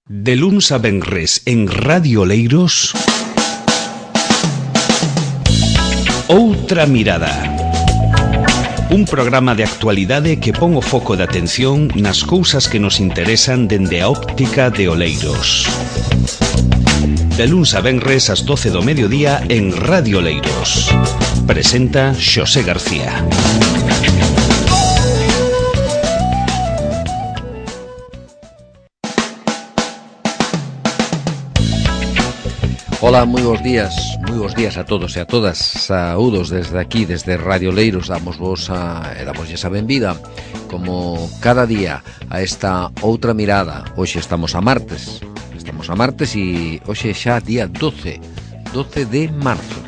De luns a venres en Radio Oleiros, Outra Mirada. Un programa de actualidade que pon o foco de atención nas cousas que nos interesan dende a óptica de Oleiros. De luns a venres ás 12 do mediodía en Radio Oleiros. Presenta Xosé García. Ola, moi bons días a todos e a todas. Saúdos desde aquí, desde Radio Oleiros. Damosvos a benvida, como cada día, a esta Outra Mirada. Hoxe estamos a martes e hoxe xa día 12 de marzo.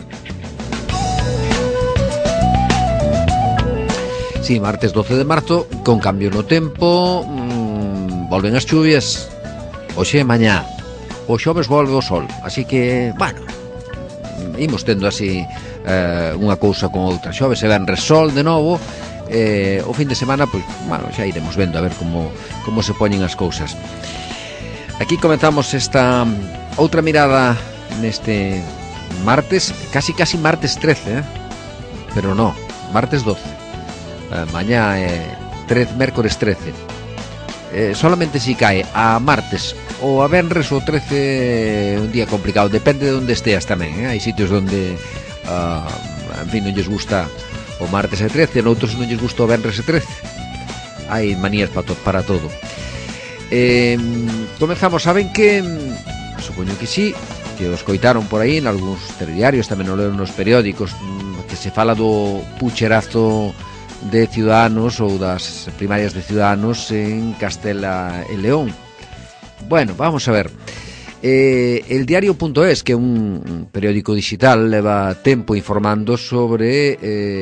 Sí, martes 12 de marzo, con cambio no tempo, volven as chuvias, hoxe e mañá. O xoves volve o sol, así que, bueno, imos tendo así unha cousa con outra. Xoves e venres sol de novo, o fin de semana, pois, bueno, xa iremos vendo a ver como se poñen as cousas. Aquí comenzamos esta outra mirada neste martes, casi martes 13, pero no, martes 12. Mañá é mércores 13. Solamente si cae a martes ou a venres o 13 un día complicado, depende de onde esteas tamén, hai sitios onde en fin, non lles gusta o martes e 13, noutros non lles gusta o venres e 13. Hai manías para todo. Comezamos, saben que supoño que sí, que os coitaron por aí en algúns telediarios, tamén o leo nos periódicos, que se fala do pucherazo de Ciudadanos ou das primarias de Ciudadanos en Castela e León. Bueno, vamos a ver. El diario.es, que é un periódico digital, leva tempo informando sobre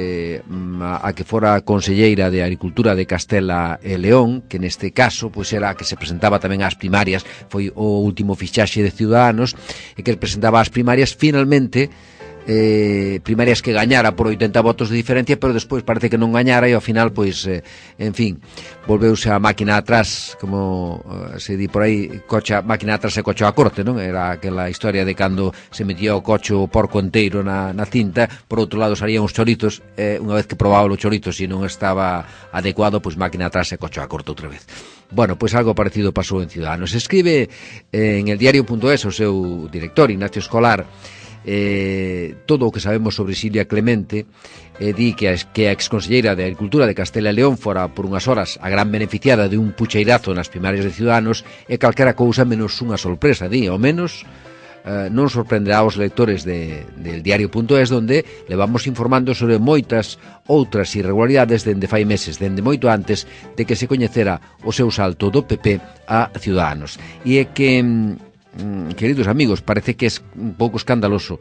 a que fora conselleira de Agricultura de Castela e León, que neste caso pois era a que se presentaba tamén ás primarias, foi o último fichaxe de Ciudadanos, e que presentaba ás primarias finalmente. Primarias que gañara por 80 votos de diferencia, pero despois parece que non gañara e ao final, pois, en fin, volveuse a máquina atrás, como se di por aí, máquina atrás e cocho a corte, non? Era aquela historia de cando se metía o cocho o porco enteiro na cinta, por outro lado salían os choritos, unha vez que probaba os choritos e non estaba adecuado, pois máquina atrás e cocho a corte outra vez. Bueno, pois algo parecido pasou en Ciudadanos. Escribe en el diario.es o seu director, Ignacio Escolar, todo o que sabemos sobre Silvia Clemente, di que a exconselleira de Agricultura de Castela e León fora por unhas horas a gran beneficiada de un pucheirazo nas primarias de Ciudadanos, e calquera cousa menos unha sorpresa, di, ao menos non sorprenderá aos lectores del diario.es, donde le vamos informando sobre moitas outras irregularidades dende fai meses, dende moito antes de que se coñecera o seu salto do PP a Ciudadanos. E é que queridos amigos, parece que é un pouco escandaloso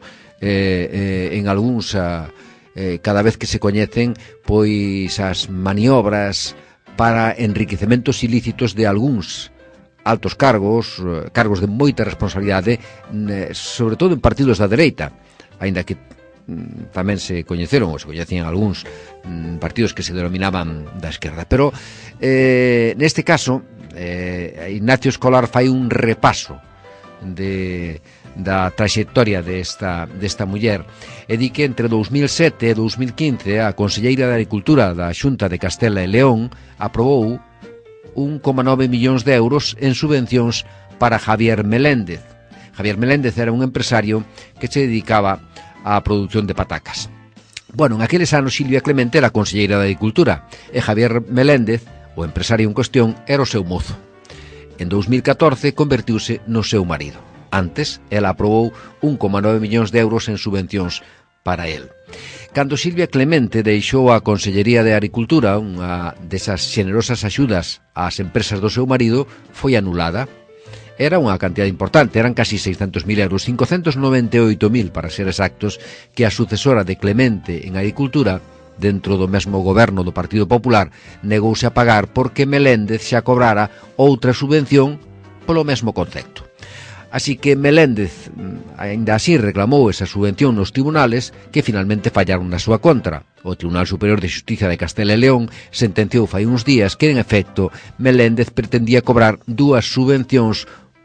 en algúns cada vez que se coñecen pois as maniobras para enriquecementos ilícitos de algúns altos cargos de moita responsabilidade, sobre todo en partidos da dereita, aínda que tamén se coñeceron ou se coñecían algúns partidos que se denominaban da esquerda, pero neste caso Ignacio Escolar fai un repaso da traxectoria desta muller, e di que entre 2007 e 2015 a conselleira de Agricultura da Xunta de Castela e León aprobou 1,9 millóns de euros en subvencións para Javier Meléndez. Javier Meléndez era un empresario que se dedicaba á produción de patacas. Bueno, en aqueles anos Silvia Clemente era conselleira de Agricultura e Javier Meléndez, o empresario en cuestión, era o seu mozo. En 2014 convertiuse no seu marido. Antes, ela aprobou 1,9 millóns de euros en subvencións para el. Cando Silvia Clemente deixou a Consellería de Agricultura, unha desas xenerosas axudas ás empresas do seu marido foi anulada. Era unha cantidad importante, eran casi 600.000 euros, 598.000 para ser exactos, que a sucesora de Clemente en Agricultura, dentro do mesmo goberno do Partido Popular, negouse a pagar porque Meléndez xa cobrara outra subvención polo mesmo concepto. Así que Meléndez, aínda así, reclamou esa subvención nos tribunales, que finalmente fallaron na súa contra. O Tribunal Superior de Xustiza de Castela e León sentenciou fai uns días que, en efecto, Meléndez pretendía cobrar 2 subvencións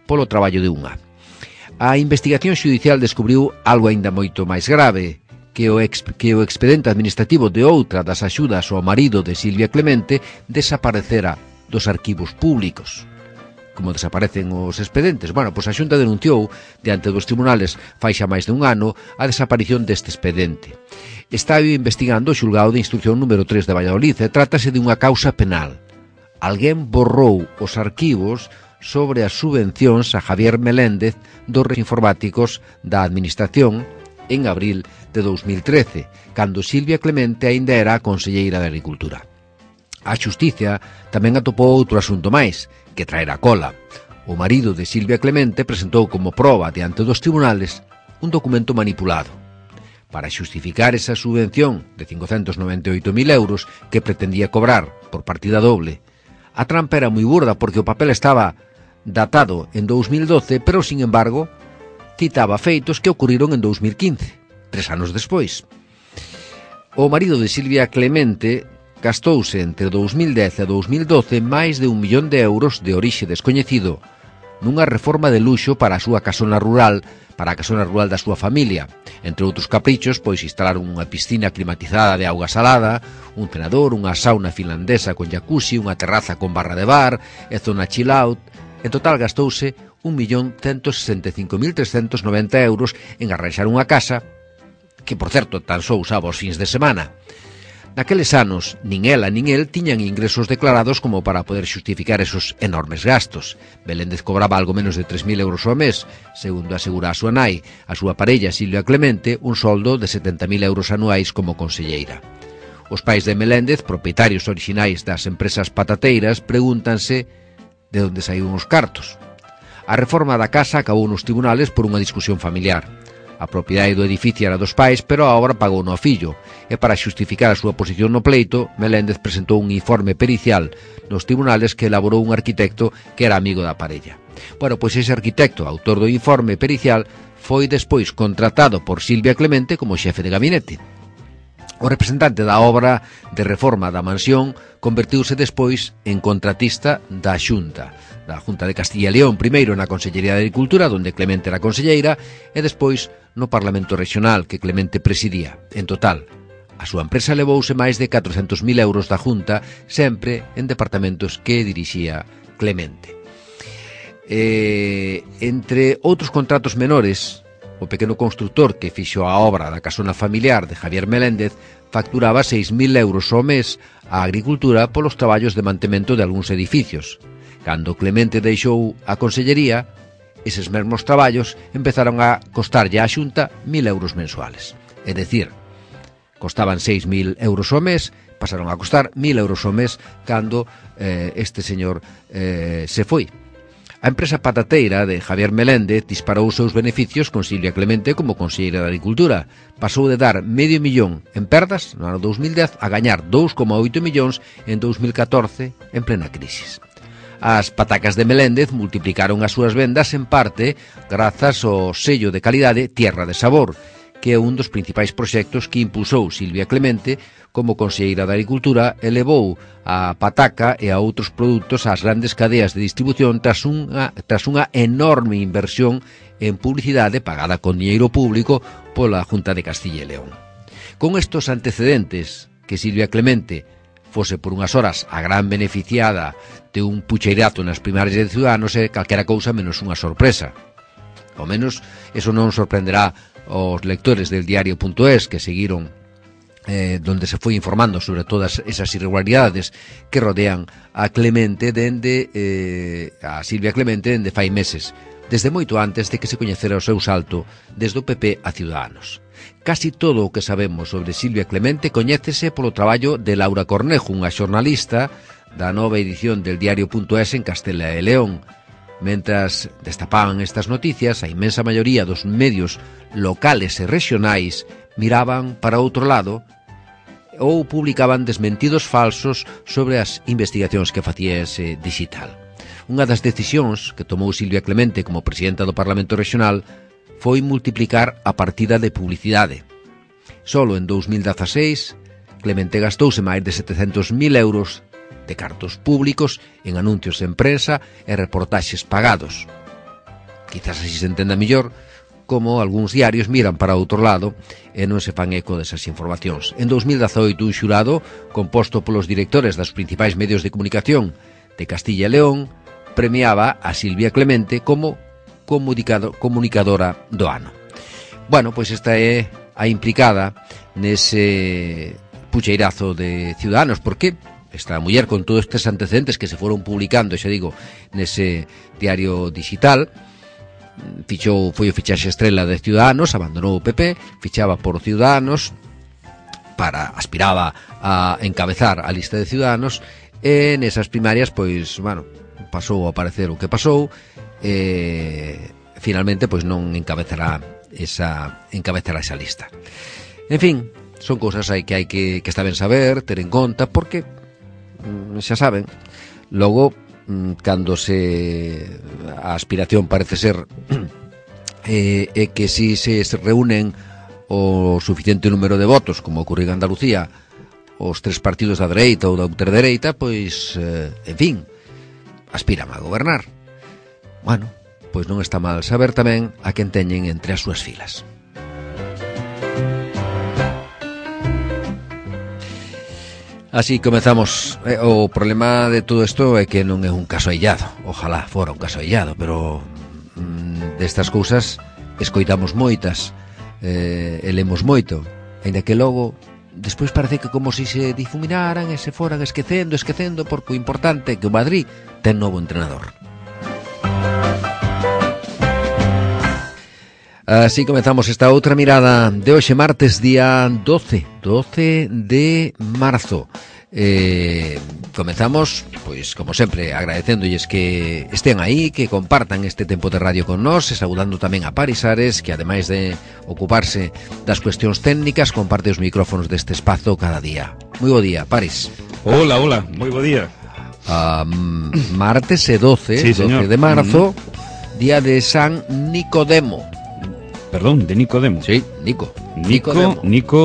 polo traballo de unha. A investigación xudicial descubriu algo aínda moito máis grave, que o expediente administrativo de outra das axudas ao marido de Silvia Clemente desaparecera dos arquivos públicos. Como desaparecen os expedientes? Bueno, pois a Xunta denunciou diante dos tribunales fai xa máis de un ano a desaparición deste expediente. Está investigando o xulgado de instrucción número 3 de Valladolid e trátase de unha causa penal. Alguén borrou os arquivos sobre as subvencións a Javier Meléndez dos redes informáticos da Administración en abril de 2013, cando Silvia Clemente aínda era a conselleira de Agricultura. A Xustiza tamén atopou outro asunto máis, que traer a cola. O marido de Silvia Clemente presentou como proba diante dos tribunales un documento manipulado. Para xustificar esa subvención de 598.000 euros que pretendía cobrar por partida doble, a trampa era moi burda porque o papel estaba datado en 2012, pero, sin embargo, citaba feitos que ocurriron en 2015, 3 anos despois. O marido de Silvia Clemente gastouse entre 2010 e 2012 máis de 1 millón de euros de orixe descoñecido nunha reforma de luxo para a súa casona rural, para a casona rural da súa familia. Entre outros caprichos, pois instalaron unha piscina climatizada de auga salada, un cenador, unha sauna finlandesa con jacuzzi, unha terraza con barra de bar e zona chill out. En total gastouse 1.165.390 euros en arranxar unha casa que, por certo, tan só usaba os fins de semana. Naqueles anos, nin ela nin el tiñan ingresos declarados como para poder xustificar esos enormes gastos. Meléndez cobraba algo menos de 3.000 euros ao mes, segundo asegura a súa nai, a súa parella Silvia Clemente, un soldo de 70.000 euros anuais como conselleira. Os pais de Meléndez, propietarios orixinais das empresas patateiras, pregúntanse de onde saíron os cartos. A reforma da casa acabou nos tribunales por unha discusión familiar. A propiedade do edificio era dos pais, pero a obra pagou no fillo, e para xustificar a súa posición no pleito, Meléndez presentou un informe pericial nos tribunales que elaborou un arquitecto que era amigo da parella. Bueno, pois ese arquitecto, autor do informe pericial, foi despois contratado por Silvia Clemente como xefe de gabinete. O representante da obra de reforma da mansión convertiuse despois en contratista da Xunta de Castilla e León, primeiro na Consellería de Agricultura, onde Clemente era conselleira, e despois no Parlamento Regional, que Clemente presidía. En total, a súa empresa levouse máis de 400.000 euros da Junta, sempre en departamentos que dirixía Clemente. Entre outros contratos menores, o pequeno constructor que fixo a obra da casona familiar de Javier Meléndez facturaba 6.000 euros ao mes á Agricultura polos traballos de mantemento de algúns edificios. Cando Clemente deixou a consellería, eses mesmos traballos empezaron a costarlle á Xunta 1.000 euros mensuales. É dicir, costaban 6.000 euros ao mes, pasaron a costar 1.000 euros ao mes cando este señor se foi. A empresa patateira de Javier Meléndez disparou os seus beneficios con Silvia Clemente como conselleira de Agricultura. Pasou de dar medio millón en perdas no ano 2010 a gañar 2,8 millóns en 2014 en plena crisis. As patacas de Meléndez multiplicaron as súas vendas en parte grazas ao sello de calidade Tierra de Sabor, que é un dos principais proxectos que impulsou Silvia Clemente como conselleira de Agricultura e levou a pataca e a outros produtos ás grandes cadeas de distribución tras unha enorme inversión en publicidade pagada con diñeiro público pola Junta de Castilla e León. Con estos antecedentes, que Silvia Clemente fose por unhas horas a gran beneficiada de un pucheirazo nas primarias de Ciudadanos é calquera cousa menos unha sorpresa. Ao menos, eso non sorprenderá os lectores del diario.es que seguiron donde se foi informando sobre todas esas irregularidades que rodean a Clemente a Silvia Clemente dende fai meses, desde moito antes de que se coñecera o seu salto desde o PP a Ciudadanos. Casi todo o que sabemos sobre Silvia Clemente coñécese polo traballo de Laura Cornejo, unha xornalista da nova edición del diario.es en Castela e León. Mentras destapaban estas noticias, a inmensa maioría dos medios locales e regionais miraban para outro lado ou publicaban desmentidos falsos sobre as investigacións que facía ese digital. Unha das decisións que tomou Silvia Clemente como presidenta do Parlamento Regional foi multiplicar a partida de publicidade. Solo en 2016, Clemente gastouse máis de 700.000 euros de cartos públicos en anuncios en prensa e reportaxes pagados. quizás así se entenda mellor, como algúns diarios miran para outro lado e non se fan eco desas informacións. En 2018, un xurado composto polos directores dos principais medios de comunicación de Castilla e León premiaba a Silvia Clemente como comunicadora do ano. Bueno, pois esta é a implicada nese pucheirazo de Ciudadanos, porque esta muller con todos estes antecedentes que se foron publicando, xa digo, nese diario digital, foi o fichaxe estrela de Ciudadanos, abandonou o PP, fichaba por Ciudadanos, aspiraba a encabezar a lista de Ciudadanos, e nesas primarias, pois, bueno, pasou a aparecer o que pasou, e finalmente, pois, non encabezará esa lista. En fin, son cousas que hai que está ben saber, ter en conta, porque, xa saben, logo, cando a aspiración parece ser que si se reúnen o suficiente número de votos, como ocorre en Andalucía, os tres partidos da dereita ou da ultradereita, pois, en fin, aspiran a gobernar. Bueno, pois non está mal saber tamén a quen teñen entre as súas filas. Así comezamos. O problema de todo isto é que non é un caso aillado. Ojalá fora un caso aillado, pero destas cousas escoitamos moitas, e lemos moito, ainda que logo despois parece que como se difuminaran e se foran esquecendo, porque o importante é que o Madrid ten novo entrenador. Así comezamos esta outra mirada de hoxe martes, día 12 de marzo. Comezamos, pois, como sempre, agradecéndolles que estén aí, que compartan este tempo de radio con nós, e saudando tamén a Paris Ares, que ademais de ocuparse das cuestións técnicas, comparte os micrófonos deste espazo cada día. Moi bo día, Paris. Hola, moi bo día. Martes e 12 de marzo, día de San Nicodemo. Perdón, de Nicodemo. Sí, Nicodemo.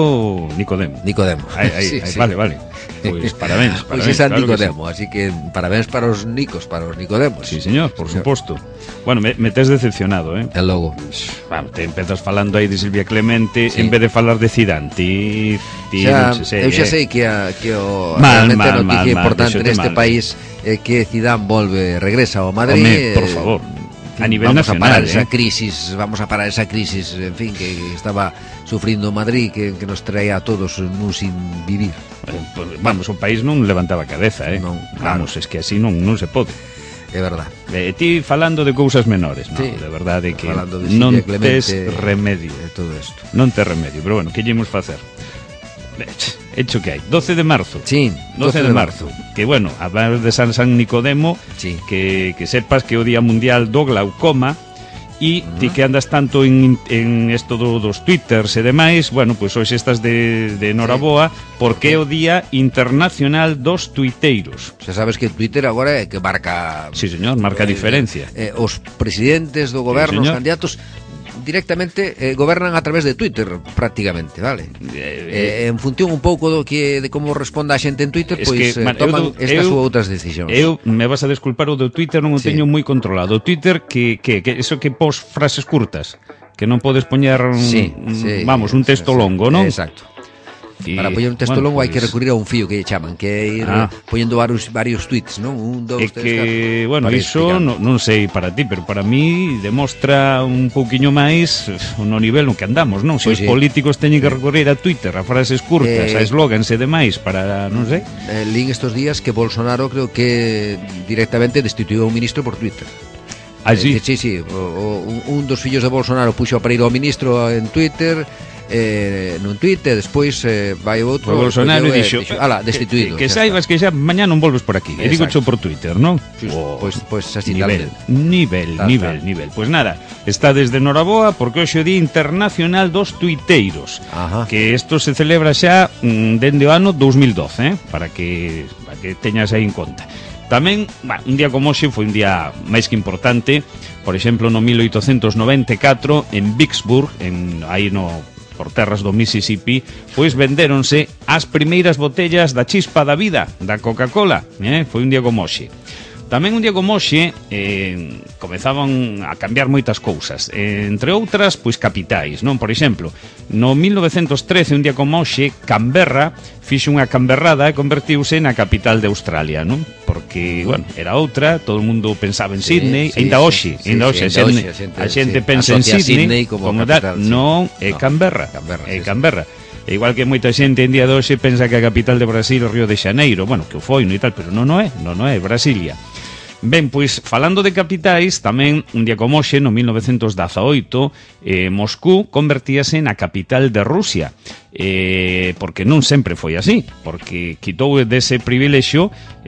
Aí, vale. Pois parabéns. Pois é San Nicodemo, así que parabéns para os Nicos, para os Nicodemos. Sí, señor, por suposto. Bueno, me tes decepcionado, E logo. Vamos, te empezas falando aí de Silvia Clemente, en vez de falar de Zidane. Eu xa sei que o realmente a noticia importante neste país é que Zidane regresa ao Madrid. Por favor. A nivel vamos nacional, vamos a parar esa crisis, en fin, que estaba sufrindo Madrid, que nos traía a todos nun sin vivir. Vamos, o país non levantaba cabeza, Non, claro. Vamos, es que así non se pode. É verdad. Ti falando de cousas menores, sí, de verdade que non tes remedio. Todo isto. Non tes remedio, pero bueno, que llemos facer? Hecho que hai, 12 de marzo. Sí, 12 de marzo. Que bueno, hablar de San Nicodemo, sí. que sepas que o Día Mundial do Glaucoma, e ti que andas tanto en esto dos twitters e demais, bueno, pois hoxe estás de noraboa, porque é o Día Internacional dos Tuiteiros. Xa sabes que Twitter agora é que marca... Sí, señor, marca diferencia. Os presidentes do goberno, os candidatos directamente gobernan a través de Twitter prácticamente, vale? En función un pouco de como responda a xente en Twitter, pois toman estas ou outras decisións. Eu me vas a desculpar, o do Twitter non o teño moi controlado. O Twitter que eso que pos frases curtas, que non podes poñer vamos, un texto longo, non? Exacto. Para poñer un texto longo hai que recurrir a un fío que chaman, que é ir poñendo varios tweets, non? Un, dous, tres, bueno, iso non sei para ti, pero para mí demostra un pouquiño máis no nivel no que andamos, non? Se os políticos teñen que recurrir a Twitter, a frases curtas, a eslogans e demais para, non sei. Lín estos días que Bolsonaro creo que directamente destituiu a un ministro por Twitter. Sí. Sí. Un dos fillos de Bolsonaro puxo a parir ao ministro en Twitter, nun tweet, e despois vai outro. O Bolsonaro dixo, destituído. Que saibas que xa mañá non volves por aquí. E digo xo por Twitter, non? Pois así nivel. Pois nada, está desde noraboa porque hoxe é o Día Internacional dos Tuiteiros. Que isto se celebra xa dende o ano 2012, para que teñas aí en conta. Tamén, un día como hoxe foi un día máis que importante. Por exemplo, no 1894 en Vicksburg, por terras do Mississippi, pois vendéronse as primeiras botellas da chispa da vida, da Coca-Cola, foi un día como hoxe. Tamén un día como hoxe comezaban a cambiar moitas cousas, entre outras, pois capitais, non? Por exemplo, no 1913, un día como hoxe, Canberra fixo unha camberrada e convertiuse na capital de Australia, non? Porque, bueno, era outra, todo o mundo pensaba en Sydney, ainda hoxe a xente pensa en Sydney como tal, non, é Canberra, é Canberra. Igual que moita xente en día de hoxe pensa que a capital de Brasil é Río de Xaneiro, bueno, que o foi, non e tal, pero non é Brasilia. Ben, pois, falando de capitais, tamén un día como hoxe, no 1918, Moscú convertíase na capital de Rusia, porque non sempre foi así, porque quitou dese privilexio,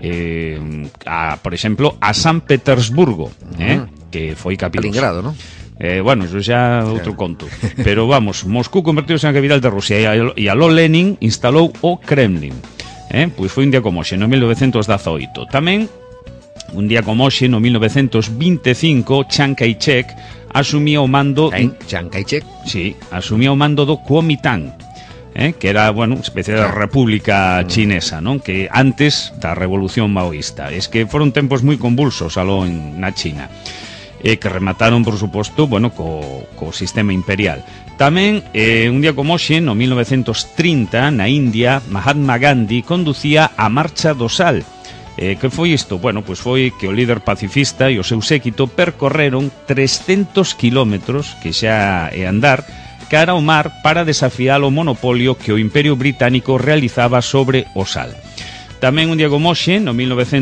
por exemplo, a San Petersburgo, que foi capital. Stalingrado, non? Bueno, eso xa outro conto. Pero vamos, Moscú convertiuse na capital de Rusia e aló Lenin instalou o Kremlin. Pois foi un día como hoxe, no 1918. Tamén un día como hoxe, no 1925, Chiang Kai-shek asumía o mando... Chiang Kai-shek? Sí, asumía o mando do Kuomintang, que era, bueno, especie de república chinesa, non? Que antes da revolución maoísta. Es que foron tempos moi convulsos aló na China, que remataron, por suposto, bueno, co sistema imperial. Tamén, un día como hoxe, no 1930, na India, Mahatma Gandhi conducía a Marcha do Sal. Que foi isto? Bueno, pois foi que o líder pacifista e o seu séquito percorreron 300 kilómetros, que xa é andar, cara ao mar para desafiar o monopolio que o Imperio Británico realizaba sobre o sal. Tamén un día como hoxe, no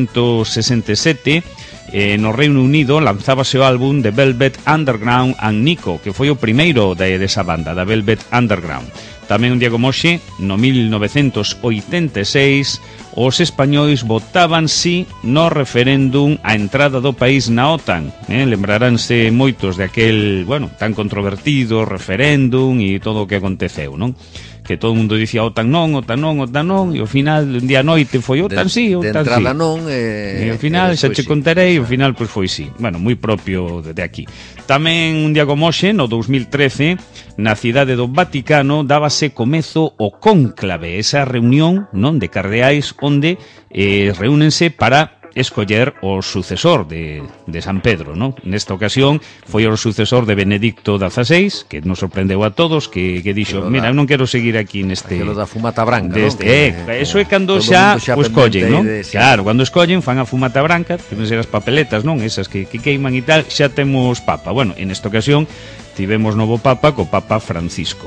1967, no Reino Unido lanzábase o álbum The Velvet Underground and Nico, que foi o primeiro desa banda, da Velvet Underground. Tamén un día como hoxe, no 1986, os españois votaban sí no referéndum a entrada do país na OTAN. Lembraránse moitos de aquel, bueno, tan controvertido referéndum e todo o que aconteceu, non? Que todo o mundo dicía OTAN non, e ao final, un día a noite foi OTAN sí, OTAN sí. De entrada non, e ao final, xa che contarei, ao final, pois foi sí. Bueno, moi propio de aquí. Tamén un día como hoxe, no 2013, na cidade do Vaticano, dábase comezo o cónclave, esa reunión, non, de cardeais onde reúnense para escoller o sucesor de San Pedro, non? Nesta ocasión foi o sucesor de Benedicto XVI, que nos sorprendeu a todos, que dixo, mira, non quero seguir aquí neste... Aquilo da fumata branca, non? Eso é cando xa o escollen, non? Claro, cando escollen, fan a fumata branca, que non ser as papeletas, non? Esas que queiman e tal, xa temos papa. Bueno, en esta ocasión tivemos novo papa, co Papa Francisco.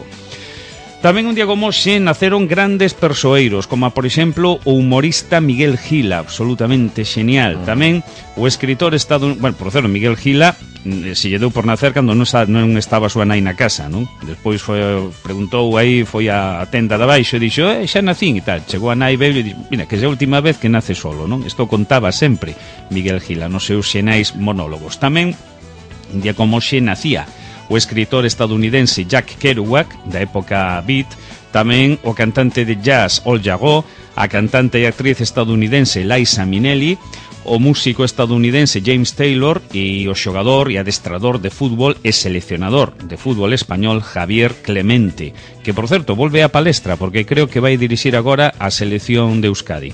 Tamén un día como hoxe naceron grandes persoeiros, como por exemplo o humorista Miguel Gila, absolutamente genial. Tamén o escritor bueno, por certo, Miguel Gila se lle deu por nacer cando non estaba a súa nai na casa, non? Despois preguntou aí, foi a tenda de abaixo e dixo, xa nacín e tal. Chegou a nai velho e dixo, mira, que é a última vez que nace solo, non? Isto contaba sempre Miguel Gila nos seus xenais monólogos. Tamén un día como hoxe nacía o escritor estadounidense Jack Kerouac, da época beat, tamén o cantante de jazz Al Jarreau, a cantante e actriz estadounidense Liza Minnelli, o músico estadounidense James Taylor e o xogador e adestrador de fútbol e seleccionador de fútbol español Javier Clemente, que, por certo, volve á palestra porque creo que vai dirixir agora a selección de Euskadi.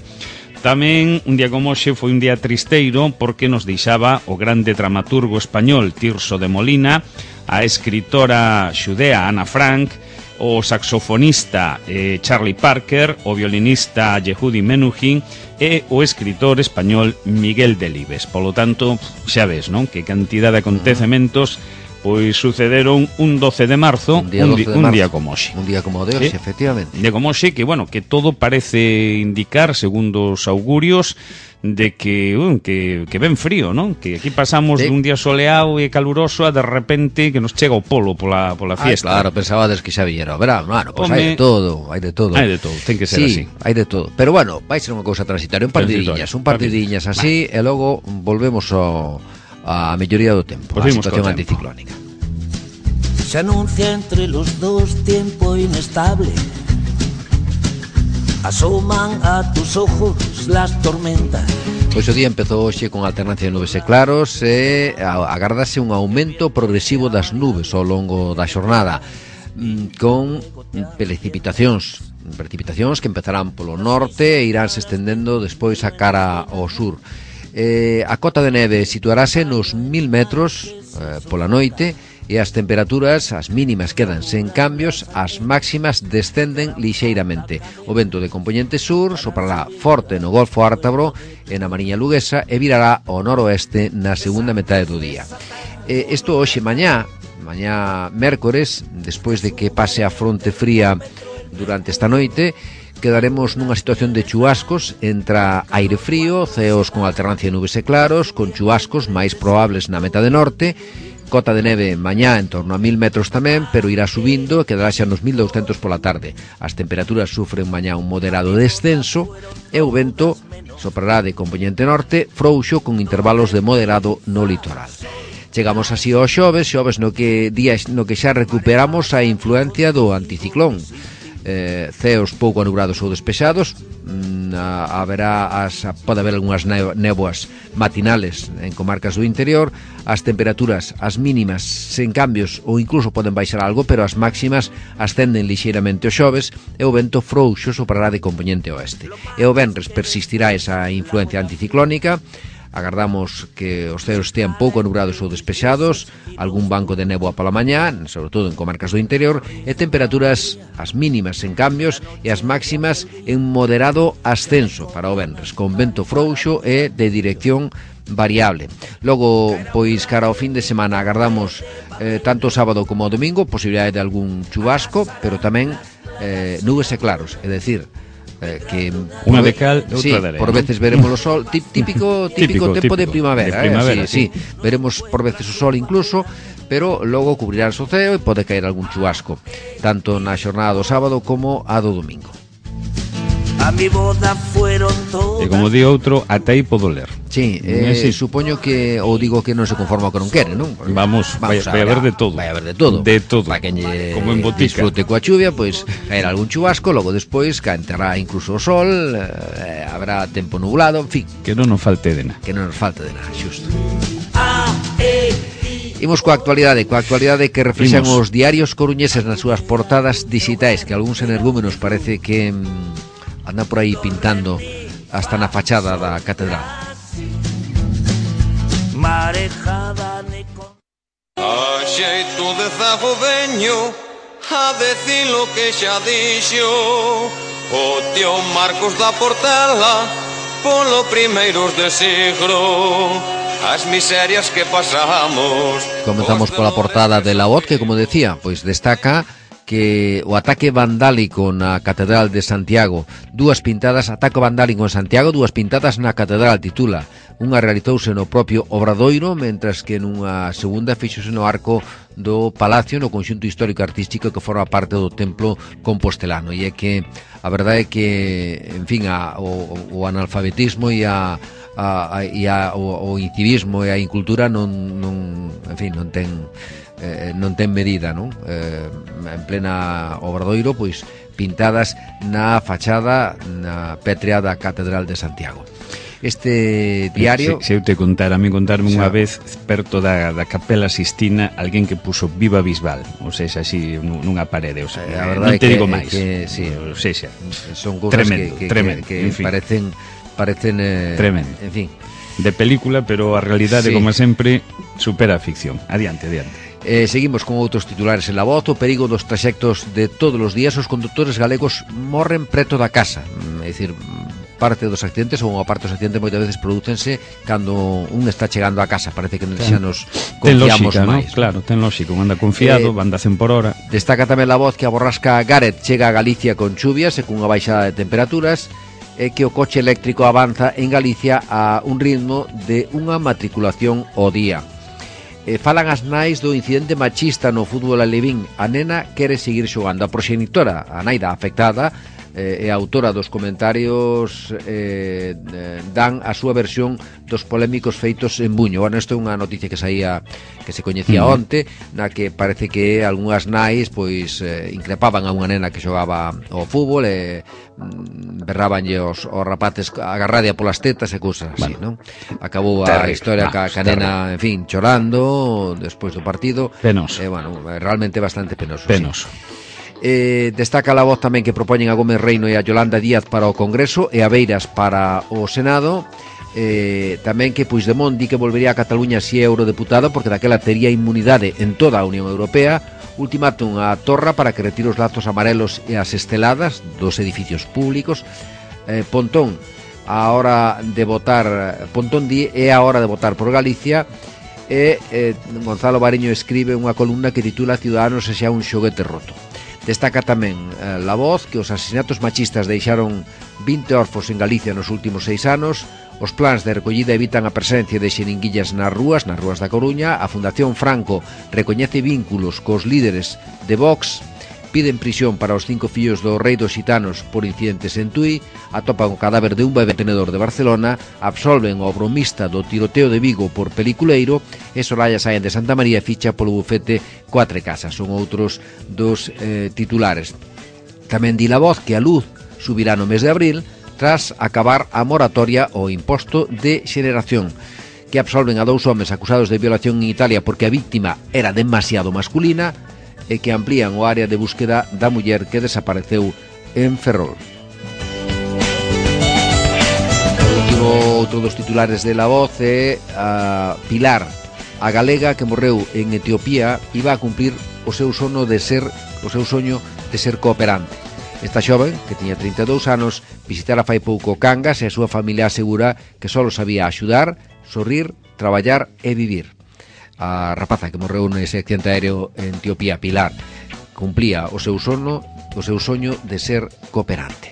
Tamén, un día como hoxe, foi un día tristeiro porque nos deixaba o grande dramaturgo español Tirso de Molina, a escritora xudea Ana Frank, o saxofonista Charlie Parker, o violinista Yehudi Menuhin e o escritor español Miguel Delibes. Polo tanto, xa ves, non? Que cantidad de acontecementos pois sucederon un 12 de marzo, un día como hoxe. Un día como de hoxe, efectivamente. Un día como hoxe, que, bueno, que todo parece indicar, segundo os augurios, de que ven frío, non? Que aquí pasamos dun día soleado e caluroso a de repente que nos chega o polo pola fiesta. Claro, pensabades que xa viñera o verano. Bueno, pois hai de todo. Hai de todo, ten que ser así. Hai de todo. Pero bueno, vai ser unha cousa transitoria, un par de diñas así, e logo volvemos a melloría do tempo, a situación anticiclónica. Se anuncia entre los dos tiempo inestable. Asoman a tus ojos las tormentas. Pois o día empezou hoxe con alternancia de nubes e claros e agardase un aumento progresivo das nubes ao longo da xornada, con precipitacións que empezarán polo norte e irán se estendendo despois a cara ao sur. A cota de neve situarase nos 1000 metros pola noite, e as temperaturas, as mínimas quedan sen cambios, as máximas descenden lixeiramente. O vento de compoñente sur soprará forte no Golfo Ártabro e na Mariña Luguesa e virará ao noroeste na segunda metade do día. Isto hoxe mañá mércores, despois de que pase a fronte fría durante esta noite, quedaremos nunha situación de chubascos. Entra aire frío, ceos con alternancia de nubes e claros, con chubascos máis probables na metade norte. Cota de neve mañá en torno a 1000 metros tamén, pero irá subindo e quedará xa nos 1200 pola tarde. As temperaturas sufren mañá un moderado descenso e o vento soprará de compoñente norte, frouxo con intervalos de moderado no litoral. Chegamos así ao xoves no que xa recuperamos a influencia do anticiclón. Ceos pouco anubrados ou despexados, pode haber algunhas néboas matinales en comarcas do interior. As temperaturas, as mínimas sen cambios ou incluso poden baixar algo, pero as máximas ascenden lixeiramente o xoves e o vento frouxo soprará de compoñente oeste. E o venres persistirá esa influencia anticiclónica. Agardamos que os ceos estean pouco anubrados ou despexados, algún banco de néboa pola mañá, sobre todo en comarcas do interior, e temperaturas as mínimas en cambios e as máximas en moderado ascenso para o venres, con vento frouxo e de dirección variable. Logo, pois, cara ao fin de semana agardamos tanto o sábado como o domingo posibilidade de algún chubasco, pero tamén nubes e claros, é dicir, que unha de cal, outra sí, de arena. Por veces veremos o sol, típico tempo de primavera, sí. Veremos por veces o sol incluso, pero logo cubrirás o ceo e pode caer algún chubasco, tanto na xornada do sábado como a do domingo. A mi boda fueron todas. E como di outro, ata aí podo ler. Sí, supoño que, ou digo que non se conforma con non quere, non? Vamos vai haber de todo. Vai haber de todo. De todo. Para quen como en botica. Disfrute coa chuvia, pois caerá algún chubasco, logo despois cantará incluso o sol, habrá tempo nublado, en fin. Que non nos falte de nada. Que non nos falte de nada, xusto. Imos coa actualidade que reflexan os diarios coruñeses nas súas portadas digitais, que algúns energúmenos parece que andan por aí pintando hasta na fachada da catedral. A xeito de zago veño a decir lo que xa dixo o tío Marcos da Portela polo primeiros de siglo, as miserias que pasamos. Comenzamos pola portada de La Voz, que, como decía, pois destaca que o ataque vandálico na Catedral de Santiago, ataque vandálico en Santiago, dúas pintadas na Catedral, titula. Unha realizouse no propio Obradoiro, mentras que nunha segunda fixose no arco do Palacio, no conxunto histórico artístico que forma parte do templo compostelano. E é que a verdade é que, en fin, o analfabetismo e o incivismo e a incultura non ten medida, non? En plena Obradoiro, pois pintadas na fachada na pétrea da Catedral de Santiago. Este diario... Se eu te contarme unha vez perto da Capela Sistina alguén que puso Viva Bisbal, ou seja, así nunha parede, o sea, non te digo máis. Sí, o seja, son cousas que parecen tremendo. En fin, de película, pero a realidade, sí, como sempre, supera a ficción. Adiante. Seguimos con outros titulares en La Voz. O perigo dos traxectos de todos os días. Os condutores galegos morren preto da casa. É dicir, parte dos accidentes ou unha parte dos accidentes moitas veces prodúcense cando un está chegando a casa. Parece que xa nos confiamos máis, ¿no? Claro, ten lógico, anda confiado, anda 100 por hora. Destaca tamén La Voz que a borrasca Gareth chega a Galicia con chuvias e cunha baixada de temperaturas, e que o coche eléctrico avanza en Galicia a un ritmo de unha matriculación ao día. Falan as nais do incidente machista no fútbol alevín. A nena quere seguir xogando. A proxenitora, a nai da afectada, e a autora dos comentarios dan a súa versión dos polémicos feitos en Buño. Bueno, isto é unha noticia que se coñecía onte, na que parece que algunhas nais pois increpaban a unha nena que xogaba ao fútbol e berrabanlle os rapaces agarradia polas tetas e cousas así, non? Acabou a historia ca nena, en fin, chorando despois do partido. Penoso. Bueno, realmente bastante penoso. Penoso. Sí. Destaca La Voz tamén que propoñen a Gómez Reino e a Yolanda Díaz para o Congreso e a Beiras para o Senado. tamén que Puigdemont di que volvería a Cataluña si é eurodeputado porque daquela tería inmunidade en toda a Unión Europea. Ultimátum a Torra para que retire os lazos amarelos e as esteladas dos edificios públicos. Pontón di é a hora de votar por Galicia. E Gonzalo Bariño escribe unha columna que titula Ciudadanos e xa un xoguete roto. Destaca tamén La Voz que os asesinatos machistas deixaron 20 orfos en Galicia nos últimos 6 anos. Os plans de recollida evitan a presencia de xeringuillas nas rúas da Coruña. A Fundación Franco recoñece vínculos cos líderes de Vox. Piden prisión para os 5 fillos do rei dos xitanos por incidentes en Tui. Atopan o cadáver de un bebé tenedor de Barcelona. Absolven o bromista do tiroteo de Vigo por peliculeiro. E Soraya Sáenz de Santa María ficha polo bufete Cuatro Casas. Son outros dos titulares. Tamén di La Voz que a luz subirá no mes de abril tras acabar a moratoria ao imposto de xeneración, que absolven a 2 homes acusados de violación en Italia porque a víctima era demasiado masculina, e que amplían o área de búsqueda da muller que desapareceu en Ferrol. Outro dos titulares de La Voz é a Pilar, a galega que morreu en Etiopía, iba a cumplir o seu soño de ser cooperante. Esta xoven, que tiña 32 anos, visitara fai pouco Cangas e a súa familia asegura que só sabía axudar, sorrir, traballar e vivir. A rapaza que morreu nese accidente aéreo en Etiopía, Pilar, cumplía o seu soño de ser cooperante.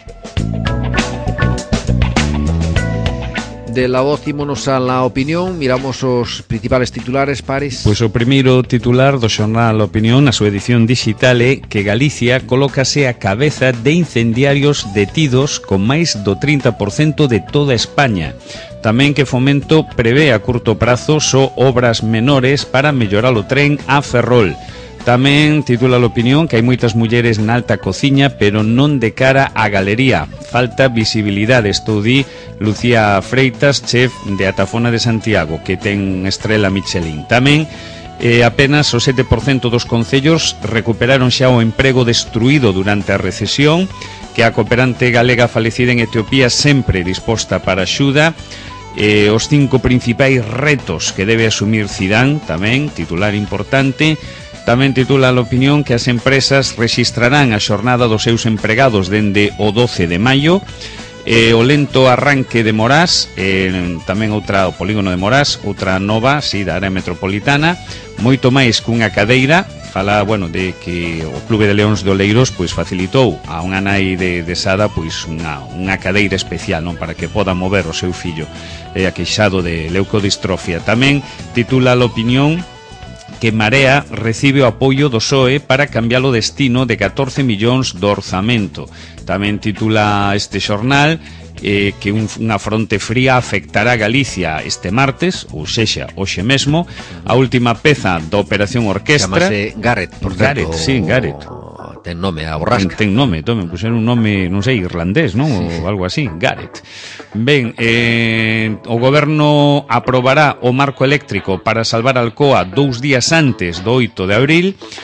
De La Voz ímonos a La Opinión. Miramos os principales titulares, Paris. Pois o primeiro titular do xornal Opinión na súa edición digital é que Galicia colócase a cabeza de incendiarios detidos con máis do 30% de toda España. Tamén que Fomento prevé a curto prazo só obras menores para mellorar o tren a Ferrol. Tamén titula a Opinión que hai moitas mulleres na alta cociña, pero non de cara á galería. Falta visibilidade, estou di Lucía Freitas, chef de Atafona de Santiago, que ten estrela Michelin. Tamén apenas o 7% dos concellos recuperaron xa o emprego destruído durante a recesión, que a cooperante galega falecida en Etiopía sempre disposta para axuda. Os 5 principais retos que debe asumir Zidane, tamén, titular importante. Tamén titula a Opinión que as empresas rexistrarán a xornada dos seus empregados dende o 12 de maio. O lento arranque de Morás, tamén o polígono de Morás, outra nova, da área metropolitana, moito máis cunha cadeira. Fala, de que o Clube de Leóns de Oleiros pois facilitou a unha nai de Sada pois unha cadeira especial, non, para que poda mover o seu fillo aqueixado de leucodistrofia. Tamén titula a Opinión que Marea recibe o apoio do PSOE para cambiar o destino de 14 millóns do orzamento. Tamén titula este xornal que unha fronte fría afectará a Galicia este martes, ou sexa, hoxe mesmo. A última peza da Operación Orquestra. Chamase Gareth, por certo. Gareth, sí, Gareth. Ten nome a borrasca. Ten nome, puxeron un nome, non sei, irlandés, non? Ou algo así, Gareth. Ben, o goberno aprobará o marco eléctrico para salvar Alcoa 2 días antes do 8 de abril.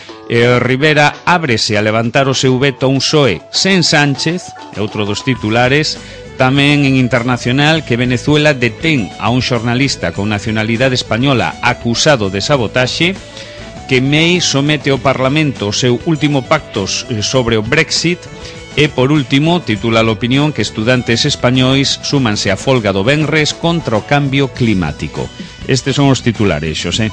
Rivera ábrese a levantar o seu veto a un PSOE sen Sánchez, é outro dos titulares. Tamén en internacional que Venezuela detén a un xornalista con nacionalidade española acusado de sabotaxe. Que May somete ao Parlamento o seu último pacto sobre o Brexit. E, por último, titula a Opinión que estudantes españois súmanse a folga do venres contra o cambio climático. Estes son os titulares, Xosé.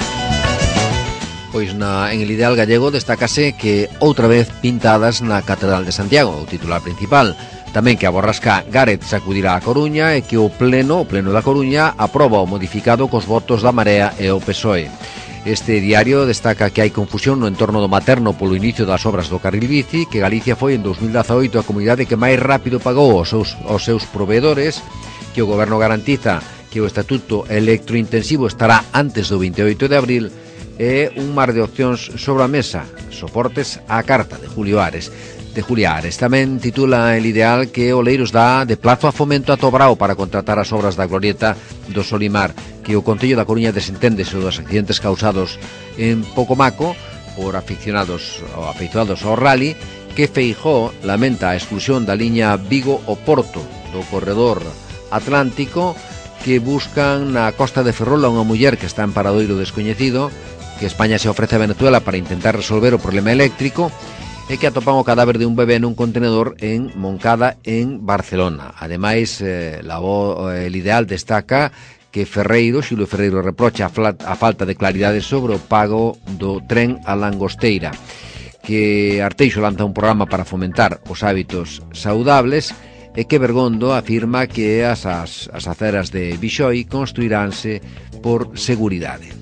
Pois en El Ideal Gallego destácase que outra vez pintadas na Catedral de Santiago, o titular principal. Tamén que a borrasca Gareth sacudirá a Coruña e que o pleno da Coruña aproba o modificado cos votos da Marea e o PSOE. Este diario destaca que hai confusión no entorno do Materno polo inicio das obras do carril bici, que Galicia foi en 2018 a comunidade que máis rápido pagou aos seus proveedores, que o goberno garantiza que o estatuto electrointensivo estará antes do 28 de abril e un mar de opcións sobre a mesa, soportes á carta de Julia Ares. Tamén titula El Ideal que Oleiros dá de plazo a Fomento a Tobrao para contratar as obras da glorieta do Solimar, que o Concello da Coruña desenténdese dos accidentes causados en Pocomaco por afeicionados ao rally, que Feijóo lamenta a exclusión da liña Vigo-Oporto do corredor atlántico que buscan na costa de Ferrol a unha muller que está en paradoiro descoñecido, que España se ofrece a Venezuela para intentar resolver o problema eléctrico, e que atopan o cadáver de un bebé nun contenedor en Moncada, en Barcelona. Ademais, el Ideal destaca que Xulio Ferreiro reprocha a falta de claridade sobre o pago do tren a Langosteira, que Arteixo lanza un programa para fomentar os hábitos saudables, e que Bergondo afirma que as aceras de Bixoi construiránse por seguridade.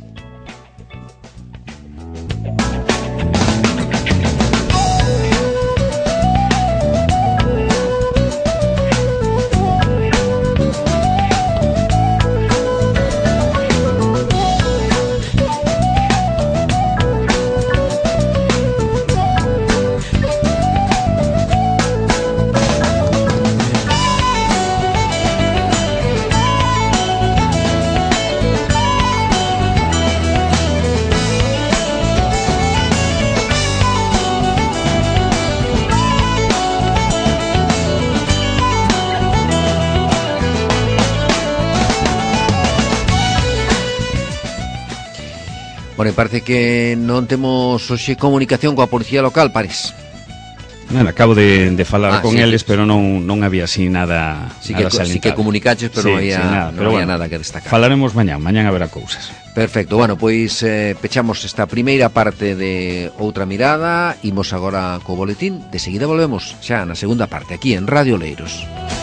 Bueno, parece que non temos hoxe comunicación coa policía local, París. Bueno, acabo de falar con eles, pero non había así nada salientado. Sí que comunicaches, pero non había nada que destacar. Falaremos mañán haberá cousas. Perfecto, bueno, pois pechamos esta primeira parte de Outra Mirada, imos agora co boletín, de seguida volvemos xa na segunda parte, aquí en Radio Oleiros.